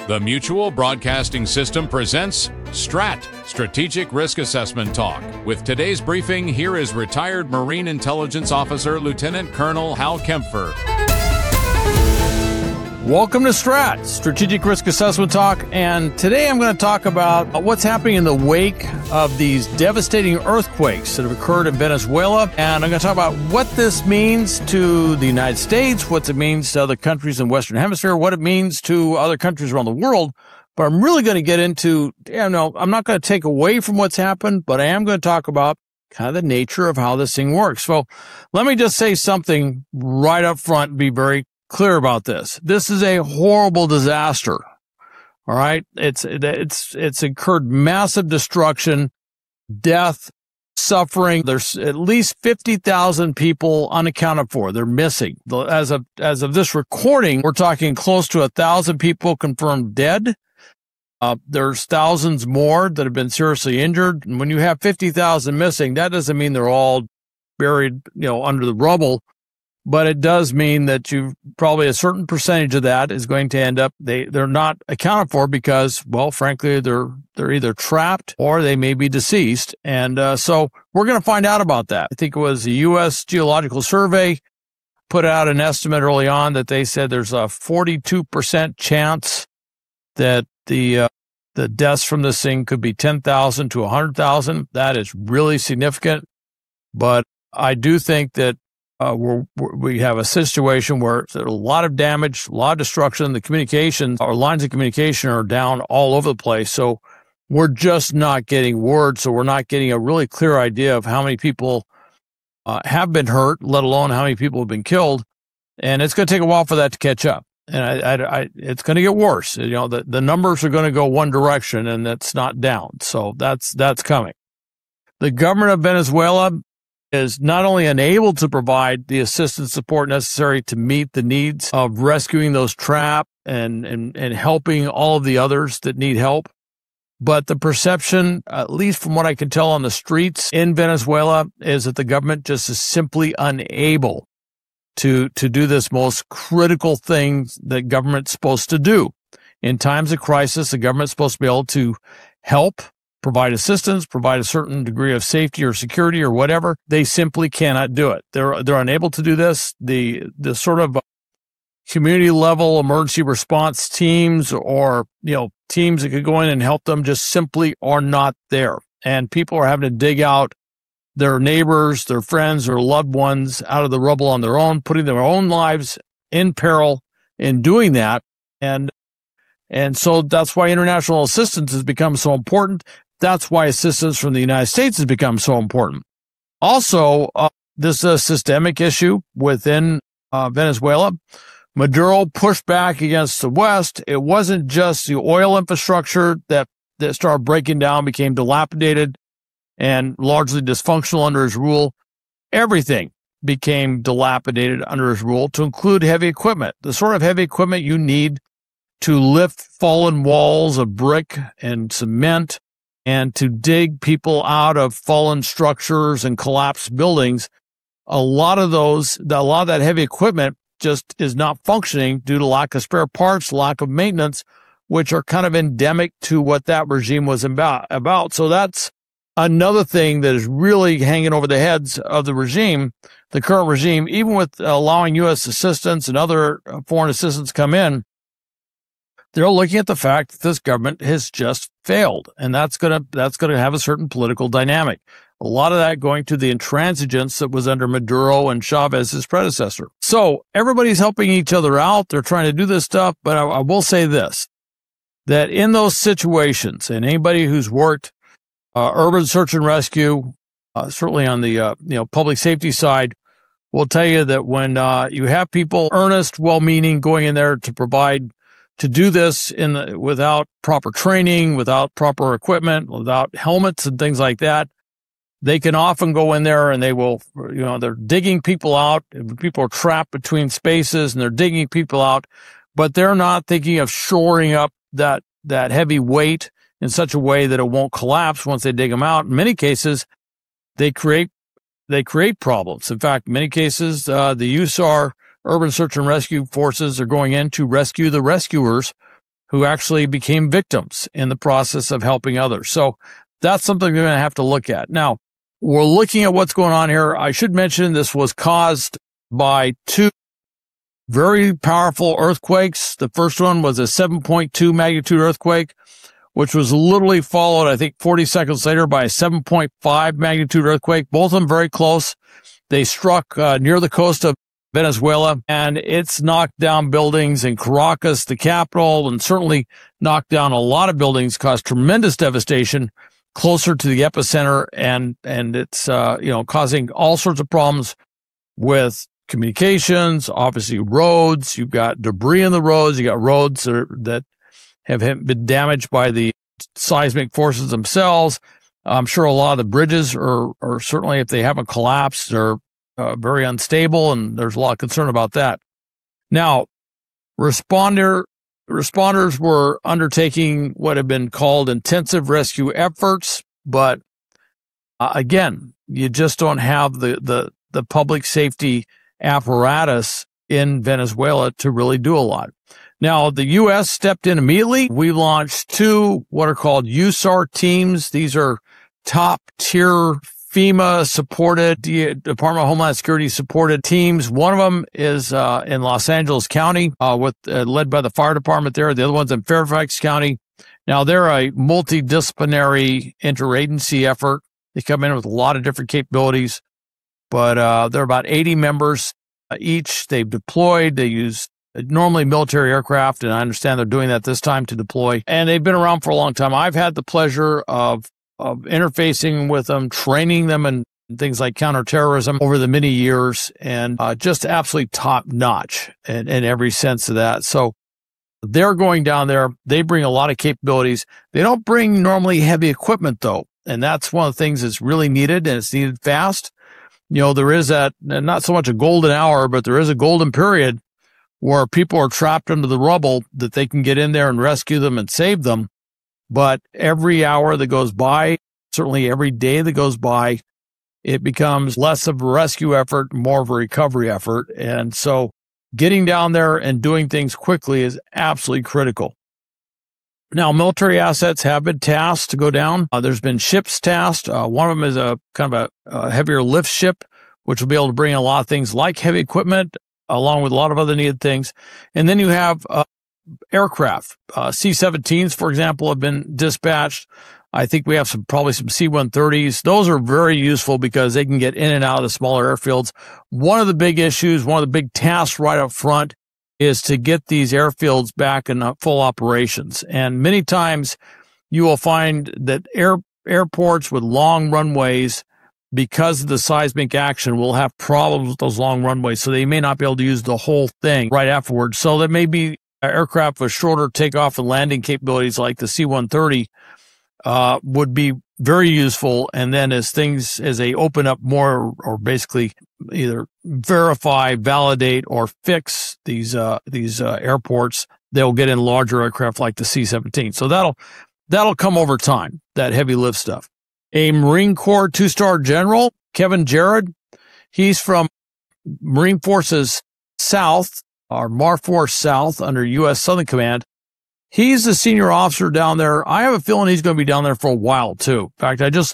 The Mutual Broadcasting System presents STRAT, Strategic Risk Assessment Talk. With today's briefing, here is retired Marine Intelligence Officer Lieutenant Colonel Hal Kempfer. Welcome to STRAT, Strategic Risk Assessment Talk, and today I'm going to talk about what's happening in the wake of these devastating earthquakes that have occurred in Venezuela, and I'm going to talk about what this means to the United States, what it means to other countries in the Western Hemisphere, what it means to other countries around the world, but I'm really going to get into, I'm not going to take away from what's happened, but I am going to talk about kind of the nature of how this thing works. So let me just say something right up front and be very clear about this. This is a horrible disaster. All right. It's incurred massive destruction, death, suffering. There's at least 50,000 people unaccounted for. They're missing. As of this recording, we're talking close to 1,000 people confirmed dead. There's thousands more that have been seriously injured. And when you have 50,000 missing, that doesn't mean they're all buried, under the rubble. But it does mean that you probably a certain percentage of that is going to end up, they're not accounted for because, well, frankly, they're either trapped or they may be deceased. And so we're going to find out about that. I think it was the U.S. Geological Survey put out an estimate early on that they said there's a 42% chance that the deaths from this thing could be 10,000 to 100,000. That is really significant. But I do think that we have a situation where there's a lot of damage, a lot of destruction. The communications, our lines of communication are down all over the place. So we're just not getting word. So we're not getting a really clear idea of how many people have been hurt, let alone how many people have been killed. And it's going to take a while for that to catch up. And it's going to get worse. The numbers are going to go one direction and that's not down. So that's coming. The government of Venezuela is not only unable to provide the assistance support necessary to meet the needs of rescuing those trapped and helping all of the others that need help, but the perception, at least from what I can tell on the streets in Venezuela, is that the government just is simply unable to do this most critical thing that government's supposed to do. In times of crisis, the government's supposed to be able to help, provide assistance, provide a certain degree of safety or security or whatever. They simply cannot do it. They're unable to do this. The sort of community level emergency response teams or, teams that could go in and help them just simply are not there. And people are having to dig out their neighbors, their friends, or loved ones out of the rubble on their own, putting their own lives in peril in doing that. And so that's why international assistance has become so important. That's why assistance from the United States has become so important. Also, this is a systemic issue within Venezuela. Maduro pushed back against the West. It wasn't just the oil infrastructure that started breaking down, became dilapidated and largely dysfunctional under his rule. Everything became dilapidated under his rule, to include heavy equipment, the sort of heavy equipment you need to lift fallen walls of brick and cement, and to dig people out of fallen structures and collapsed buildings. A lot of that heavy equipment just is not functioning due to lack of spare parts, lack of maintenance, which are kind of endemic to what that regime was about. So that's another thing that is really hanging over the heads of the regime, the current regime, even with allowing U.S. assistance and other foreign assistance come in. They're looking at the fact that this government has just failed, and that's going to have a certain political dynamic. A lot of that going to the intransigence that was under Maduro and Chavez's predecessor. So everybody's helping each other out. They're trying to do this stuff, but I will say this, that in those situations, and anybody who's worked urban search and rescue, certainly on the public safety side, will tell you that when you have people earnest, well-meaning, going in there to do this without proper training, without proper equipment, without helmets and things like that, they can often go in there and they will, they're digging people out. People are trapped between spaces and they're digging people out, but they're not thinking of shoring up that heavy weight in such a way that it won't collapse once they dig them out. In many cases, they create problems. In fact, in many cases, the USAR urban search and rescue forces are going in to rescue the rescuers who actually became victims in the process of helping others. So that's something we're going to have to look at. Now, we're looking at what's going on here. I should mention this was caused by two very powerful earthquakes. The first one was a 7.2 magnitude earthquake, which was literally followed, I think, 40 seconds later by a 7.5 magnitude earthquake. Both of them very close. They struck near the coast of Venezuela, and it's knocked down buildings in Caracas, the capital, and certainly knocked down a lot of buildings, caused tremendous devastation closer to the epicenter, and it's causing all sorts of problems with communications, obviously roads. You've got debris in the roads. You got roads that have been damaged by the seismic forces themselves. I'm sure a lot of the bridges are certainly, if they haven't collapsed, are very unstable, and there's a lot of concern about that. Now, responders were undertaking what have been called intensive rescue efforts, but again, you just don't have the public safety apparatus in Venezuela to really do a lot. Now, the U.S. stepped in immediately. We launched two what are called USAR teams. These are top-tier FEMA-supported, Department of Homeland Security-supported teams. One of them is in Los Angeles County, led by the fire department there. The other one's in Fairfax County. Now, they're a multidisciplinary interagency effort. They come in with a lot of different capabilities, but they're about 80 members each. They've deployed. They use normally military aircraft, and I understand they're doing that this time to deploy. And they've been around for a long time. I've had the pleasure of interfacing with them, training them in things like counterterrorism over the many years, and just absolutely top notch in every sense of that. So they're going down there. They bring a lot of capabilities. They don't bring normally heavy equipment, though, and that's one of the things that's really needed, and it's needed fast. There is that, not so much a golden hour, but there is a golden period where people are trapped under the rubble that they can get in there and rescue them and save them. But every hour that goes by, certainly every day that goes by, it becomes less of a rescue effort, more of a recovery effort. And so getting down there and doing things quickly is absolutely critical. Now, military assets have been tasked to go down. There's been ships tasked. One of them is a kind of a heavier lift ship, which will be able to bring in a lot of things like heavy equipment, along with a lot of other needed things. And then you have aircraft. C-17s, for example, have been dispatched. I think we have probably some C-130s. Those are very useful because they can get in and out of the smaller airfields. One of the big issues, one of the big tasks right up front is to get these airfields back in full operations. And many times you will find that airports with long runways, because of the seismic action, will have problems with those long runways. So they may not be able to use the whole thing right afterwards. So there may be aircraft with shorter takeoff and landing capabilities like the C-130 would be very useful. And then as they open up more, or basically either verify, validate, or fix these airports, they'll get in larger aircraft like the C-17. So that'll come over time, that heavy lift stuff. A Marine Corps 2-star general, Kevin Jarrett, he's from Marine Forces South, or MARFORCE South, under U.S. Southern Command. He's the senior officer down there. I have a feeling he's going to be down there for a while, too. In fact,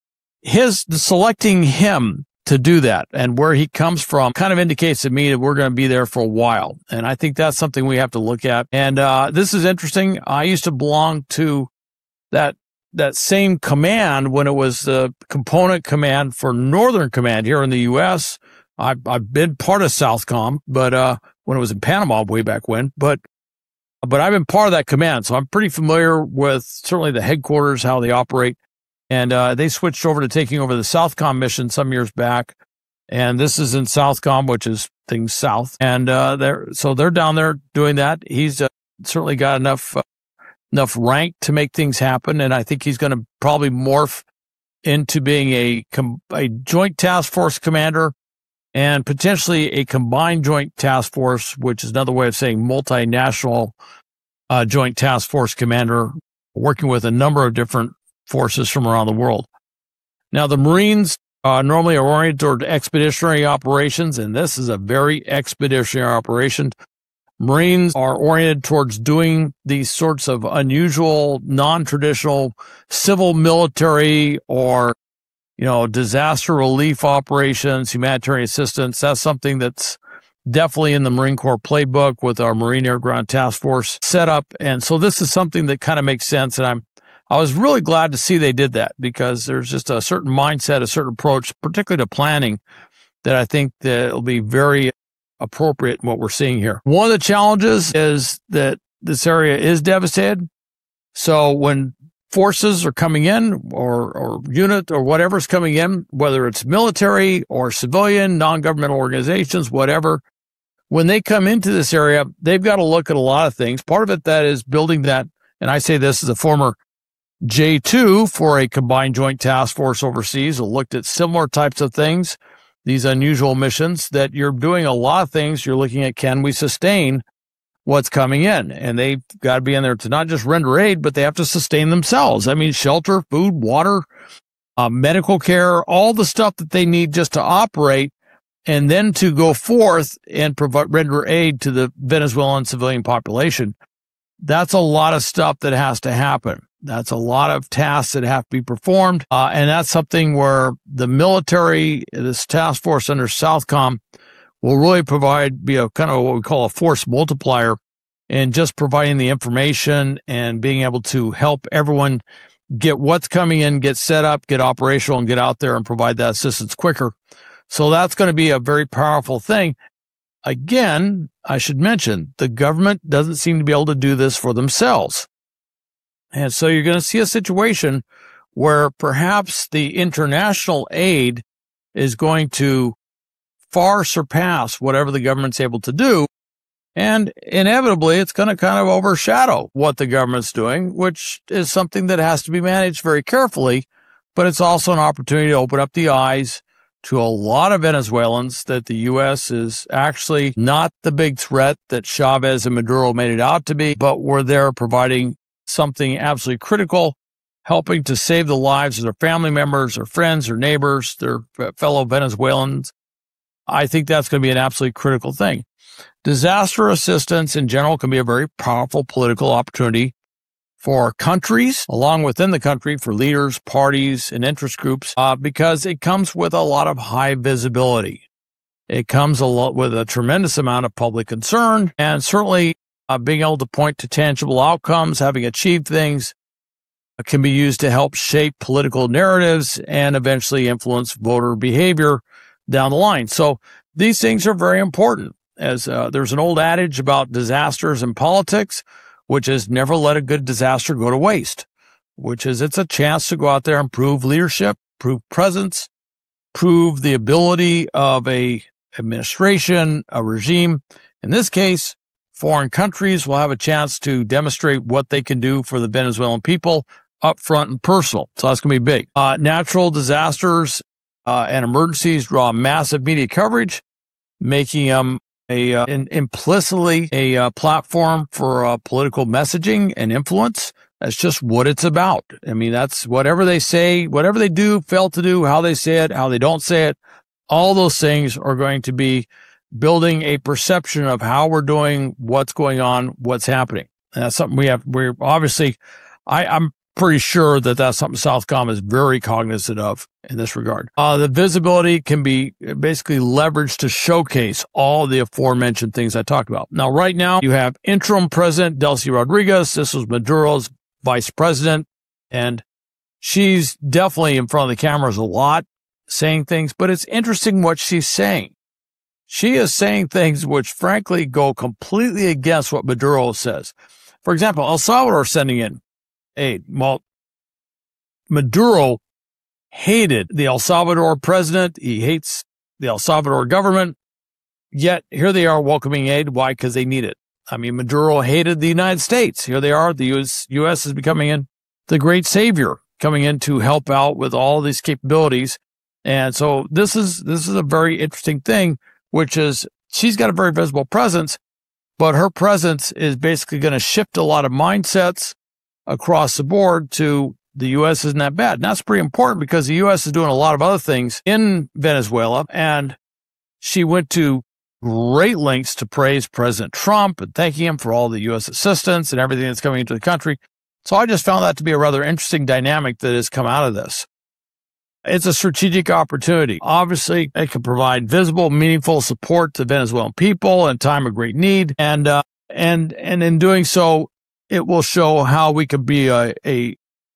selecting him to do that and where he comes from kind of indicates to me that we're going to be there for a while. And I think that's something we have to look at. And this is interesting. I used to belong to that same command when it was the component command for Northern Command here in the U.S. I've been part of Southcom, but when it was in Panama way back when, but I've been part of that command, so I'm pretty familiar with certainly the headquarters, how they operate. And they switched over to taking over the Southcom mission some years back, and this is in Southcom, which is things south. And they're down there doing that. He's certainly got enough rank to make things happen, and I think he's going to probably morph into being a joint task force commander, and potentially a combined joint task force, which is another way of saying multinational joint task force commander, working with a number of different forces from around the world. Now, the Marines normally are oriented toward expeditionary operations, and this is a very expeditionary operation. Marines are oriented towards doing these sorts of unusual, non-traditional civil military or, disaster relief operations, humanitarian assistance. That's something that's definitely in the Marine Corps playbook with our Marine Air Ground Task Force setup. And so this is something that kind of makes sense. And I was really glad to see they did that, because there's just a certain mindset, a certain approach, particularly to planning, that I think that will be very appropriate in what we're seeing here. One of the challenges is that this area is devastated. So when forces are coming in or unit or whatever's coming in, whether it's military or civilian, non-governmental organizations, whatever, when they come into this area, they've got to look at a lot of things. Part of it that is building that, and I say this as a former J2 for a combined joint task force overseas, who looked at similar types of things, these unusual missions, that you're doing a lot of things. You're looking at, can we sustain what's coming in? And they've got to be in there to not just render aid, but they have to sustain themselves. I mean, shelter, food, water, medical care, all the stuff that they need just to operate, and then to go forth and render aid to the Venezuelan civilian population. That's a lot of stuff that has to happen. That's a lot of tasks that have to be performed. And that's something where the military, this task force under Southcom, will really be a kind of what we call a force multiplier, and just providing the information and being able to help everyone get what's coming in, get set up, get operational, and get out there and provide that assistance quicker. So that's going to be a very powerful thing. Again, I should mention, the government doesn't seem to be able to do this for themselves. And so you're going to see a situation where perhaps the international aid is going to far surpass whatever the government's able to do. And inevitably, it's going to kind of overshadow what the government's doing, which is something that has to be managed very carefully. But it's also an opportunity to open up the eyes to a lot of Venezuelans that the U.S. is actually not the big threat that Chavez and Maduro made it out to be, but we're there providing something absolutely critical, helping to save the lives of their family members, their friends, their neighbors, their fellow Venezuelans. I think that's going to be an absolutely critical thing. Disaster assistance in general can be a very powerful political opportunity for countries, along within the country, for leaders, parties, and interest groups, because it comes with a lot of high visibility. It comes with a tremendous amount of public concern, and certainly being able to point to tangible outcomes, having achieved things, can be used to help shape political narratives and eventually influence voter behavior down the line. So these things are very important. As there's an old adage about disasters in politics, which is never let a good disaster go to waste, which is it's a chance to go out there and prove leadership, prove presence, prove the ability of a administration, a regime. In this case, foreign countries will have a chance to demonstrate what they can do for the Venezuelan people up front and personal. So that's going to be big. Natural disasters and emergencies draw massive media coverage, making them implicitly a platform for political messaging and influence. That's just what it's about. I mean, that's whatever they say, whatever they do, fail to do, how they say it, how they don't say it. All those things are going to be building a perception of how we're doing, what's going on, what's happening. And that's something we're obviously, I'm pretty sure that that's something Southcom is very cognizant of in this regard. The visibility can be basically leveraged to showcase all the aforementioned things I talked about. Now, right now, you have interim President Delcy Rodriguez. This was Maduro's vice president, and she's definitely in front of the cameras a lot, saying things, but it's interesting what she's saying. She is saying things which, frankly, go completely against what Maduro says. For example, El Salvador sending in aid. Well, Maduro hated the El Salvador president. He hates the El Salvador government. Yet here they are welcoming aid. Why? Because they need it. I mean, Maduro hated the United States. Here they are. The U.S. is becoming in the great savior, coming in to help out with all these capabilities. And so this is a very interesting thing, which is she's got a very visible presence, but her presence is basically going to shift a lot of mindsets across the board to the U.S. isn't that bad. And that's pretty important because the U.S. is doing a lot of other things in Venezuela. And she went to great lengths to praise President Trump and thanking him for all the U.S. assistance and everything that's coming into the country. So I just found that to be a rather interesting dynamic that has come out of this. It's a strategic opportunity. Obviously, it can provide visible, meaningful support to Venezuelan people in time of great need. And in doing so, it will show how we could be a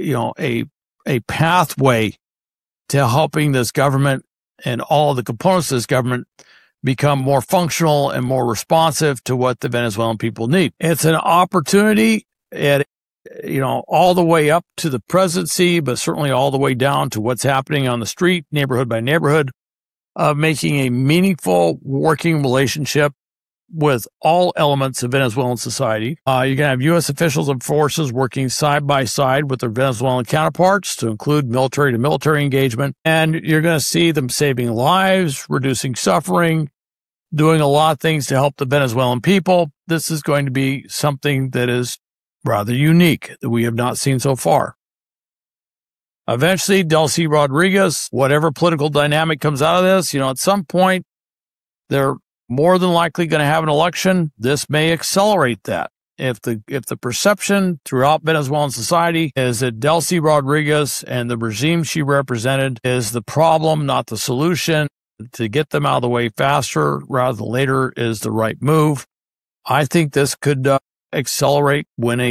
pathway to helping this government and all the components of this government become more functional and more responsive to what the Venezuelan people need. It's an opportunity at, all the way up to the presidency, but certainly all the way down to what's happening on the street, neighborhood by neighborhood, of making a meaningful working relationship with all elements of Venezuelan society. You're going to have U.S. officials and forces working side by side with their Venezuelan counterparts to include military to military engagement. And you're going to see them saving lives, reducing suffering, doing a lot of things to help the Venezuelan people. This is going to be something that is rather unique that we have not seen so far. Eventually, Delcy Rodriguez, whatever political dynamic comes out of this, at some point, they're more than likely going to have an election. This may accelerate that. If the perception throughout Venezuelan society is that Delcy Rodriguez and the regime she represented is the problem, not the solution, to get them out of the way faster rather than later is the right move, I think this could accelerate when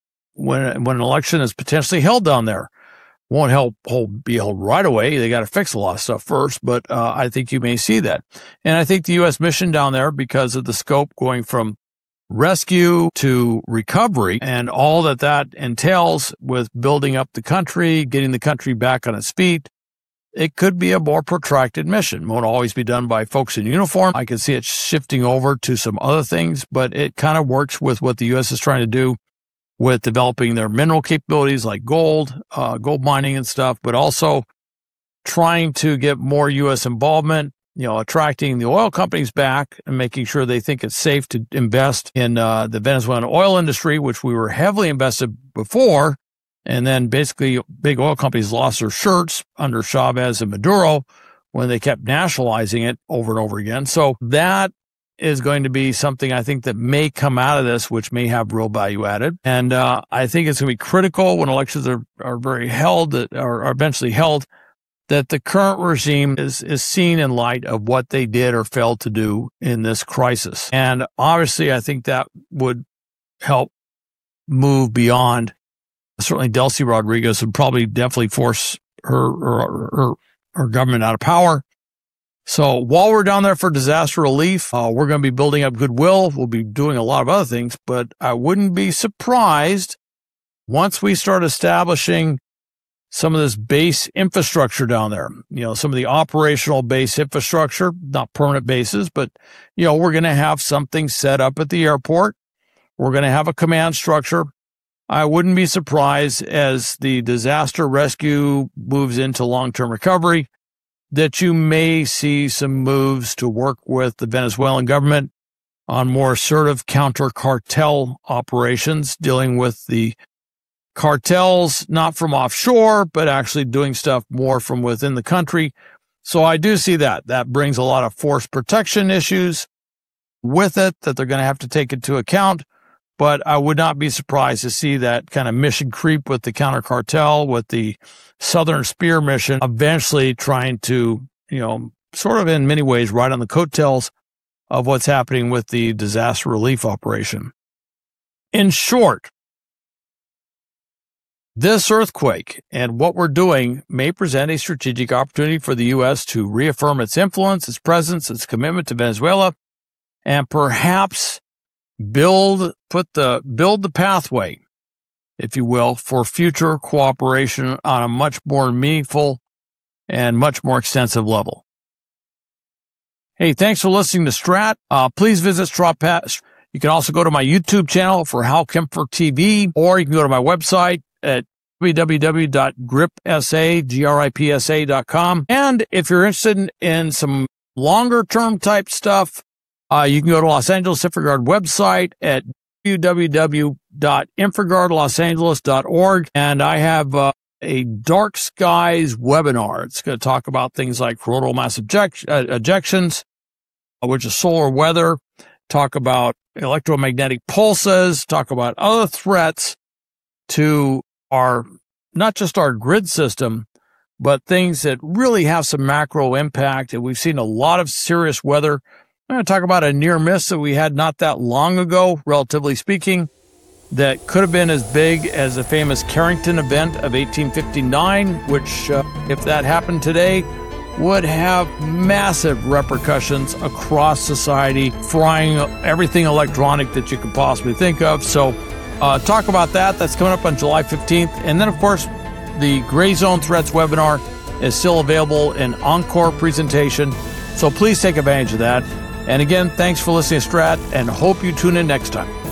an election is potentially held down there. Won't be held right away. They got to fix a lot of stuff first, but I think you may see that. And I think the U.S. mission down there, because of the scope going from rescue to recovery and all that entails with building up the country, getting the country back on its feet, it could be a more protracted mission. It won't always be done by folks in uniform. I can see it shifting over to some other things, but it kind of works with what the U.S. is trying to do with developing their mineral capabilities like gold mining and stuff, but also trying to get more U.S. involvement, attracting the oil companies back and making sure they think it's safe to invest in the Venezuelan oil industry, which we were heavily invested before. And then basically big oil companies lost their shirts under Chavez and Maduro when they kept nationalizing it over and over again. So that is going to be something I think that may come out of this, which may have real value added. And I think it's going to be critical when elections are very held, that are eventually held, that the current regime is seen in light of what they did or failed to do in this crisis. And obviously, I think that would help move beyond. Certainly, Delcy Rodriguez would probably definitely force her government out of power. So while we're down there for disaster relief, we're going to be building up goodwill. We'll be doing a lot of other things, but I wouldn't be surprised once we start establishing some of this base infrastructure down there, some of the operational base infrastructure, not permanent bases, but, we're going to have something set up at the airport. We're going to have a command structure. I wouldn't be surprised as the disaster rescue moves into long-term recovery that you may see some moves to work with the Venezuelan government on more assertive counter-cartel operations, dealing with the cartels, not from offshore, but actually doing stuff more from within the country. So I do see that. That brings a lot of force protection issues with it that they're going to have to take into account. But I would not be surprised to see that kind of mission creep with the counter cartel, with the Southern Spear mission, eventually trying to, sort of in many ways, ride on the coattails of what's happening with the disaster relief operation. In short, this earthquake and what we're doing may present a strategic opportunity for the U.S. to reaffirm its influence, its presence, its commitment to Venezuela, and perhaps build the pathway, if you will, for future cooperation on a much more meaningful and much more extensive level. Hey, thanks for listening to Strat. Please visit StratPass. You can also go to my YouTube channel for Hal Kempfer TV, or you can go to my website at www.gripsa.com. And if you're interested in some longer-term type stuff, you can go to Los Angeles InfraGard website at www.infragardlosangeles.org. And I have a Dark Skies webinar. It's going to talk about things like coronal mass ejections, which is solar weather, talk about electromagnetic pulses, talk about other threats to not just our grid system, but things that really have some macro impact. And we've seen a lot of serious weather. I'm going to talk about a near miss that we had not that long ago, relatively speaking, that could have been as big as the famous Carrington event of 1859, which, if that happened today, would have massive repercussions across society, frying everything electronic that you could possibly think of. So talk about that. That's coming up on July 15th. And then, of course, the Gray Zone Threats webinar is still available in encore presentation. So please take advantage of that. And again, thanks for listening to Strat, and hope you tune in next time.